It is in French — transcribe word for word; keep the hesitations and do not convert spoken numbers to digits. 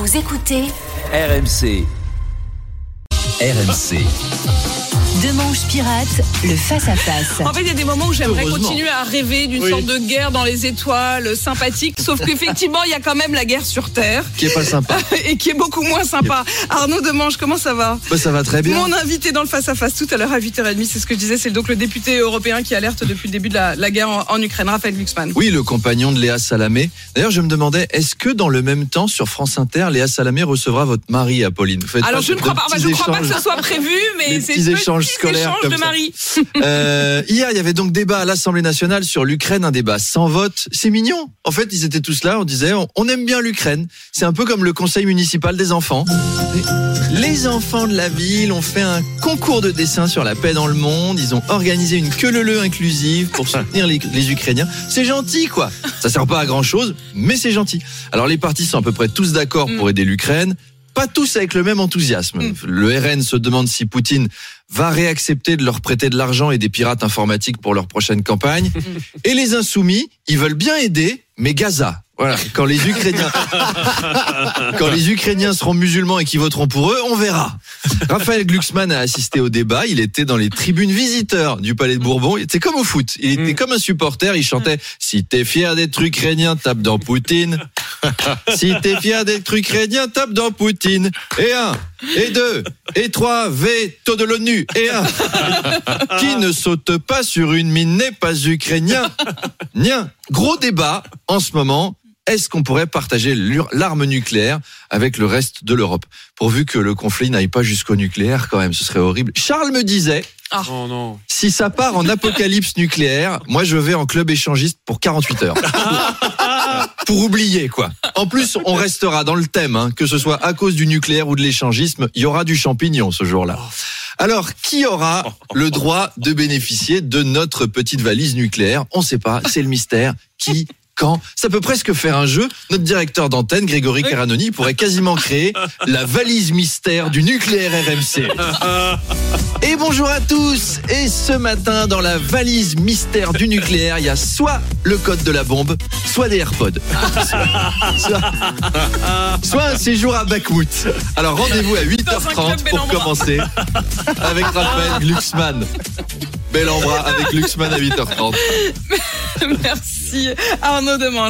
Vous écoutez R M C. R M C. Demanche Pirate, le face-à-face. En fait, il y a des moments où j'aimerais Heureusement. continuer à rêver d'une Oui. sorte de guerre dans les étoiles, sympathique, sauf qu'effectivement, il y a quand même la guerre sur Terre, Qui est pas sympa. et qui est beaucoup moins sympa. Arnaud Demanche, comment ça va ? Bah, ça va très bien. Mon invité dans le face-à-face tout à l'heure à huit heures trente, c'est ce que je disais, c'est donc le député européen qui alerte depuis le début de la, la guerre en, en Ukraine, Raphaël Glucksmann. Oui, le compagnon de Léa Salamé. D'ailleurs, je me demandais, est-ce que dans le même temps, sur France Inter, Léa Salamé recevra votre mari, Apolline? Vous faites Alors pas je ne de crois pas, enfin, je petits ne crois pas que échanges ce soit prévu, mais Des c'est petits petit échanges scolaires échange comme de ça. mari. Euh, hier, il y avait donc débat à l'Assemblée nationale sur l'Ukraine, un débat sans vote. C'est mignon. En fait, ils étaient tous là, on disait, on, on aime bien l'Ukraine. C'est un peu comme le conseil municipal des enfants. Les enfants de la ville ont fait un concours de dessin sur la paix dans le monde. Ils ont organisé une queue-leu-leu inclusive pour soutenir les, les Ukrainiens. C'est gentil, quoi. Ça sert pas à grand chose, mais c'est gentil. Alors, les partis sont à peu près tous d'accord pour aider l'Ukraine. Pas tous avec le même enthousiasme. Mm. Le R N se demande si Poutine va réaccepter de leur prêter de l'argent et des pirates informatiques pour leur prochaine campagne. Et les insoumis, ils veulent bien aider, mais Gaza. Voilà. Quand les Ukrainiens, quand les Ukrainiens seront musulmans et qui voteront pour eux, on verra. Raphaël Glucksmann a assisté au débat. Il était dans les tribunes visiteurs du Palais de Bourbon. Il était comme au foot. Il était comme un supporter. Il chantait « Si t'es fier d'être ukrainien, tape dans Poutine. Si t'es fier d'être ukrainien, tape dans Poutine. Et un, et deux, et trois, veto de l'ONU. Et un. Qui ne saute pas sur une mine n'est pas ukrainien. Nien. Gros débat en ce moment. Est-ce qu'on pourrait partager l'arme nucléaire avec le reste de l'Europe? Pourvu que le conflit n'aille pas jusqu'au nucléaire, quand même, ce serait horrible. Charles me disait, Ah. Oh non. si ça part en apocalypse nucléaire, moi je vais en club échangiste pour quarante-huit heures. Pour oublier, quoi. En plus, on restera dans le thème, hein, que ce soit à cause du nucléaire ou de l'échangisme, il y aura du champignon ce jour-là. Alors, qui aura le droit de bénéficier de notre petite valise nucléaire? On ne sait pas, c'est le mystère. Qui? Quand? Ça peut presque faire un jeu. Notre directeur d'antenne, Grégory Caranoni, pourrait quasiment créer la valise mystère du nucléaire R M C. Et bonjour à tous. Et ce matin, dans la valise mystère du nucléaire, il y a soit le code de la bombe, soit des AirPods. Soit, soit un séjour à Bakhmout. Alors rendez-vous à huit heures trente pour commencer avec Raphaël Glucksmann. Bel en bras avec Glucksmann à huit heures trente. Merci Arnaud Demanche.